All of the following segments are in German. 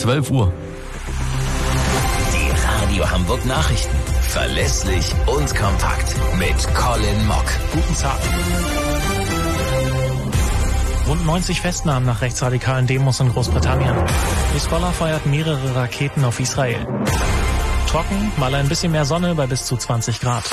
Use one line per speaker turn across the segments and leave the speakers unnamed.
12 Uhr.
Die Radio Hamburg Nachrichten. Verlässlich und kompakt. Mit Colin Mock.
Guten Tag. Rund 90 Festnahmen nach rechtsradikalen Demos in Großbritannien. Hisbollah feuert mehrere Raketen auf Israel. Trocken, mal ein bisschen mehr Sonne bei bis zu 20 Grad.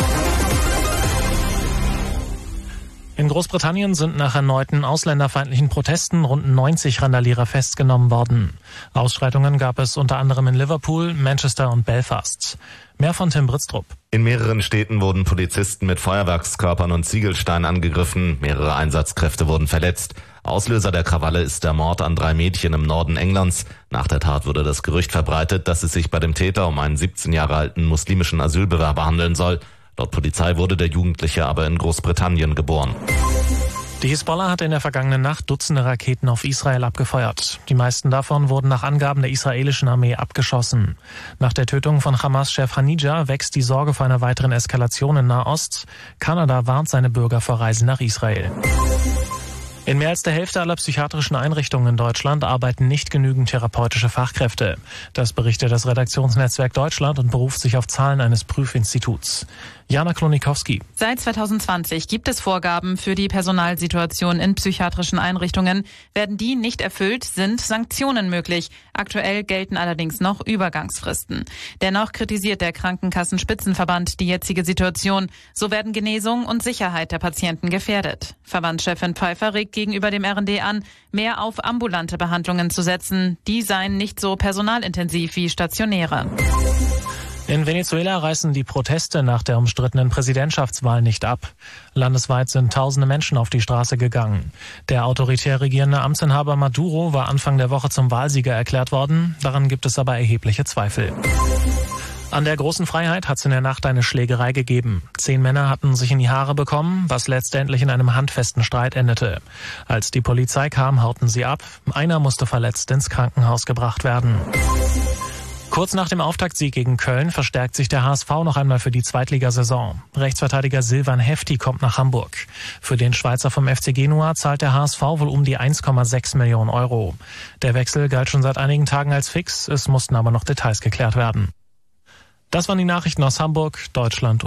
In Großbritannien sind nach erneuten ausländerfeindlichen Protesten rund 90 Randalierer festgenommen worden. Ausschreitungen gab es unter anderem in Liverpool, Manchester und Belfast. Mehr von Tim Britztrup.
In mehreren Städten wurden Polizisten mit Feuerwerkskörpern und Ziegelsteinen angegriffen. Mehrere Einsatzkräfte wurden verletzt. Auslöser der Krawalle ist der Mord an 3 Mädchen im Norden Englands. Nach der Tat wurde das Gerücht verbreitet, dass es sich bei dem Täter um einen 17 Jahre alten muslimischen Asylbewerber handeln soll. Laut Polizei wurde der Jugendliche aber in Großbritannien geboren.
Die Hisbollah hat in der vergangenen Nacht Dutzende Raketen auf Israel abgefeuert. Die meisten davon wurden nach Angaben der israelischen Armee abgeschossen. Nach der Tötung von Hamas-Chef Hanija wächst die Sorge vor einer weiteren Eskalation in Nahost. Kanada warnt seine Bürger vor Reisen nach Israel. In mehr als der Hälfte aller psychiatrischen Einrichtungen in Deutschland arbeiten nicht genügend therapeutische Fachkräfte. Das berichtet das Redaktionsnetzwerk Deutschland und beruft sich auf Zahlen eines Prüfinstituts. Jana Klonikowski.
Seit 2020 gibt es Vorgaben für die Personalsituation in psychiatrischen Einrichtungen. Werden die nicht erfüllt, sind Sanktionen möglich. Aktuell gelten allerdings noch Übergangsfristen. Dennoch kritisiert der Krankenkassenspitzenverband die jetzige Situation. So werden Genesung und Sicherheit der Patienten gefährdet. Verbandschefin Pfeiffer regt gegenüber dem RND an, mehr auf ambulante Behandlungen zu setzen. Die seien nicht so personalintensiv wie stationäre.
In Venezuela reißen die Proteste nach der umstrittenen Präsidentschaftswahl nicht ab. Landesweit sind tausende Menschen auf die Straße gegangen. Der autoritär regierende Amtsinhaber Maduro war Anfang der Woche zum Wahlsieger erklärt worden. Daran gibt es aber erhebliche Zweifel. An der Großen Freiheit hat es in der Nacht eine Schlägerei gegeben. 10 Männer hatten sich in die Haare bekommen, was letztendlich in einem handfesten Streit endete. Als die Polizei kam, hauten sie ab. Einer musste verletzt ins Krankenhaus gebracht werden. Kurz nach dem Auftaktsieg gegen Köln verstärkt sich der HSV noch einmal für die Zweitligasaison. Rechtsverteidiger Silvan Hefti kommt nach Hamburg. Für den Schweizer vom FC Genua zahlt der HSV wohl um die 1,6 Millionen Euro. Der Wechsel galt schon seit einigen Tagen als fix, es mussten aber noch Details geklärt werden. Das waren die Nachrichten aus Hamburg, Deutschland